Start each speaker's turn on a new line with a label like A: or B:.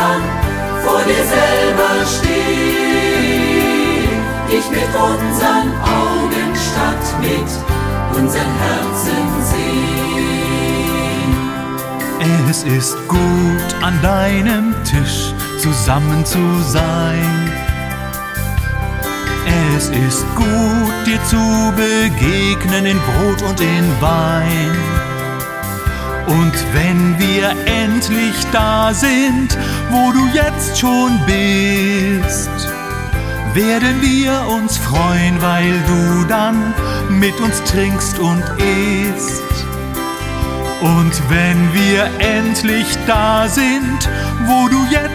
A: dann vor dir selber stehen, dich mit unseren Augen statt mit unseren Herzen sehen.
B: Es ist gut, an deinem Tisch zusammen zu sein. Es ist gut, dir zu begegnen in Brot und in Wein. Und wenn wir endlich da sind, wo du jetzt schon bist, werden wir uns freuen, weil du dann mit uns trinkst und isst. Und wenn wir endlich da sind, wo du jetzt